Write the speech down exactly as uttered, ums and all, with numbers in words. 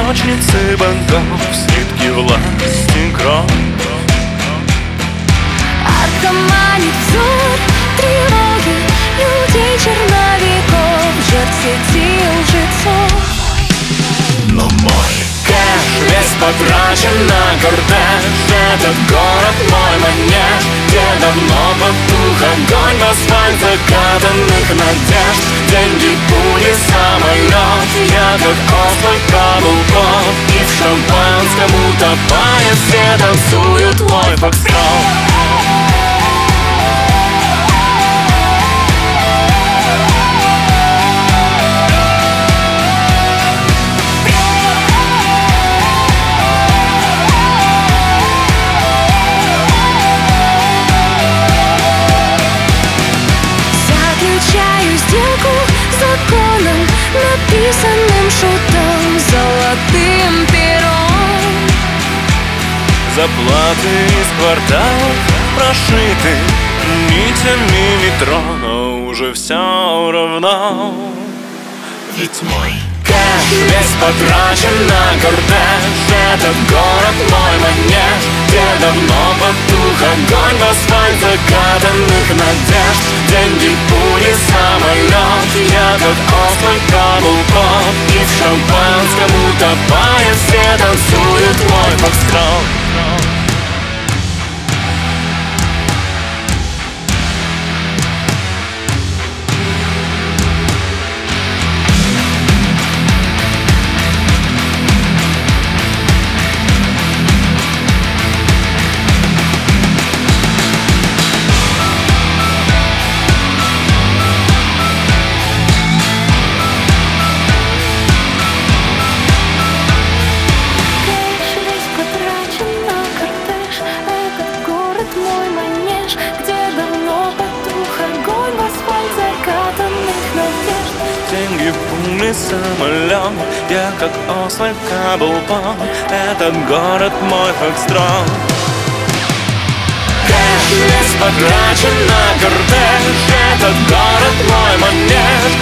песочницы богов, слитки власти, кровь. Отгомонит взор тревоги людей, черновиков, жертв сети лжецов. Но мой кэш весь потрачен на кортеж. Этот город мой манеж, где давно потух огонь в асфальт закатанных надежд. Деньги, пули, самолет, я как остров каблуков, и в шампанском утопая все танцуют твой фокстрот. Заключаю сделку с законом, написанным шутом, золотым пером. Заплаты из кварталов прошиты нитями метро, но уже все равно. Ведь мой кэш весь потрачен на кортеж. Этот город мой манеж, где давно потух огонь в асфальт закатанных надежд. Деньги, пули, самолет, я как остров каблуков, и в шампанском утопая все танцуют мой фокстрот. Деньги, пули, самолет, я как ослик каблуком, этот город мой фокстрот. Кэш весь потрачен на кортеж. Этот город мой манеж,